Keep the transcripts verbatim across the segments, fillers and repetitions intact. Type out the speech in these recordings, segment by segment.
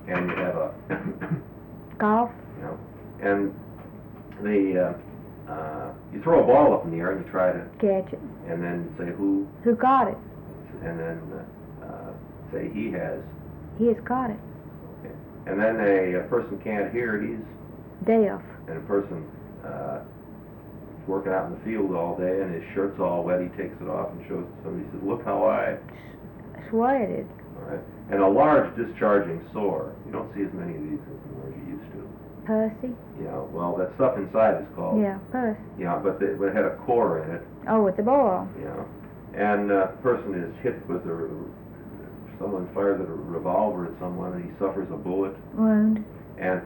and you have a golf. You know, and the uh, uh, you throw a ball up in the air and you try to catch it, and then say who who got it, and then uh, uh, say he has. He has caught it. Okay. And then a, a person can't hear, he's deaf. And a person uh, is working out in the field all day and his shirt's all wet, he takes it off and shows it to somebody. He says, look how I sweated. All right. And a large discharging sore. You don't see as many of these as you used to. Pussy. Yeah, well, that stuff inside is called. Yeah, pus. Yeah, but, the, but it had a core in it. Oh, with the ball. Yeah. And a uh, person is hit with a, someone fires a revolver at someone and he suffers a bullet. Wound. And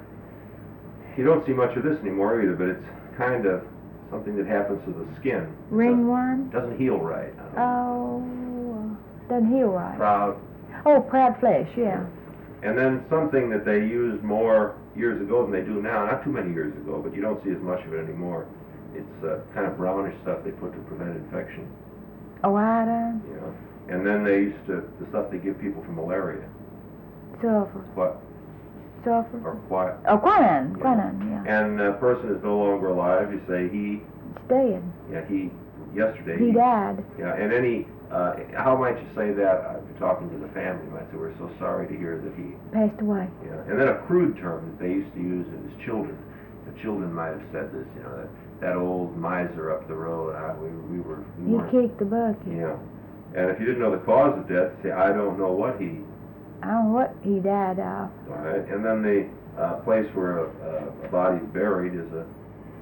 you don't see much of this anymore either, but it's kind of something that happens to the skin. Ringworm? It doesn't heal right. Oh, doesn't heal right. Proud. Oh, proud flesh, yeah. And then something that they used more years ago than they do now, not too many years ago, but you don't see as much of it anymore. It's uh, kind of brownish stuff they put to prevent infection. Oh, iodine? Yeah. And then they used to, the stuff they give people for malaria. Sulfur. What? Sulfur? Or quiet. Oh, quinine. Yeah. Quinine, yeah. And a person is no longer alive, you say he... He's dead. Yeah, he, yesterday... He, he died. Yeah, and any, uh, how might you say that? Uh, if you're talking to the family, you might say, we're so sorry to hear that he... Passed away. Yeah, and then a crude term that they used to use is children. The children might have said this, you know, that, that old miser up the road, uh, we, we were... We he kicked the bucket. Yeah. And if you didn't know the cause of death, say, I don't know what he... I don't know what he died of. All right, and then the uh, place where a, a body's buried is a...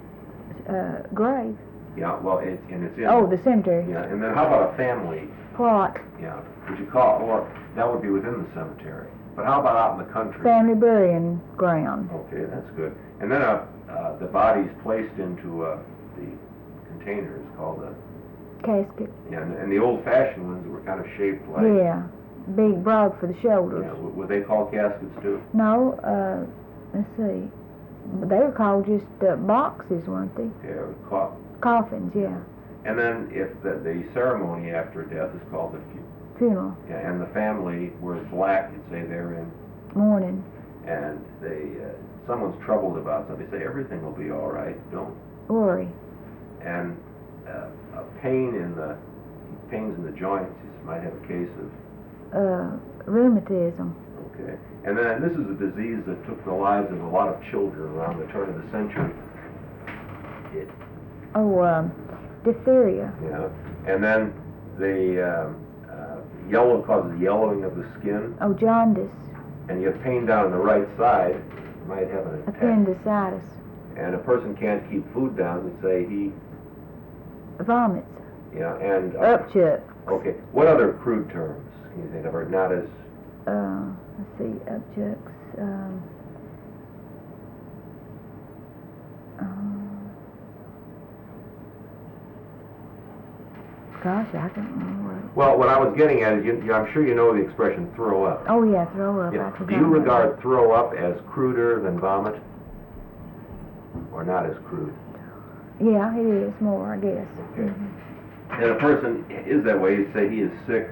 Uh, grave. Yeah, well, it's and it's in... Oh, the cemetery. Yeah, and then how about a family? Plot. Yeah, would you call it, or that would be within the cemetery. But how about out in the country? Family burying ground. Okay, that's good. And then uh, uh, the body's placed into uh, the containers called a... Casket. Yeah, and, and the old-fashioned ones were kind of shaped like... Yeah, big, broad for the shoulders. Yeah, were they called caskets too? No, uh, let's see. They were called just uh, boxes, weren't they? Yeah, co Coffins, yeah. And then if the, the ceremony after death is called the fu funeral. Yeah, and the family wears black, you'd say they're in mourning. And they, uh, someone's troubled about something, they say everything will be all right, don't worry. And uh, a pain in the pains in the joints, you might have a case of uh, rheumatism. Okay, and then this is a disease that took the lives of a lot of children around the turn of the century. It, oh, um, diphtheria. Yeah, and then the um, uh, yellow causes yellowing of the skin. Oh, jaundice. And you have pain down on the right side, you might have an attack. Appendicitis. And a person can't keep food down, they say he... Vomits. Yeah, and... Uh, Upchuck. Okay, what other crude terms can you think of, or not as... Uh, let's see, upchucks, um... um Gosh, I don't know what... Well, what I was getting at is, you, you, I'm sure you know the expression throw up. Oh, yeah, throw up. Yeah. I Do you regard that. throw up as cruder than vomit? Or not as crude? Yeah, it is more, I guess. Okay. Mm-hmm. And a person is that way, you'd say he is sick.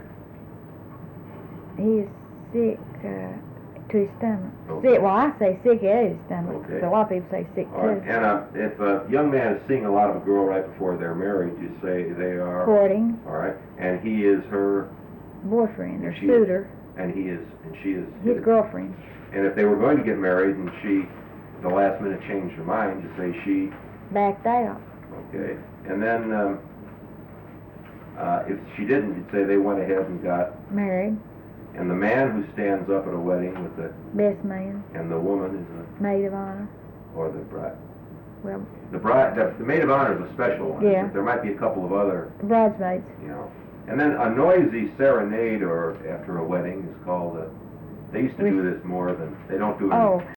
He is sick uh, to his stomach. Okay. Sick, well, I say sick at his stomach. Okay. So a lot of people say sick, All too. right. And uh, if a young man is seeing a lot of a girl right before they're married, you say they are... Courting. All right. And he is her... boyfriend or she suitor. Is, and he is... And she is... His, his girlfriend. And if they were going to get married and she, the last minute, changed her mind, you say she... backed out. Okay. And then... Um, uh, if she didn't, you'd say they went ahead and got... married. And the man who stands up at a wedding with the... best man. And the woman is a... maid of honor. Or the bride. Well... The bride... The, the maid of honor is a special one. Yeah. There might be a couple of other... bridesmaids. You know. And then a noisy serenade or after a wedding is called a... They used to do this more than... They don't do it... Oh.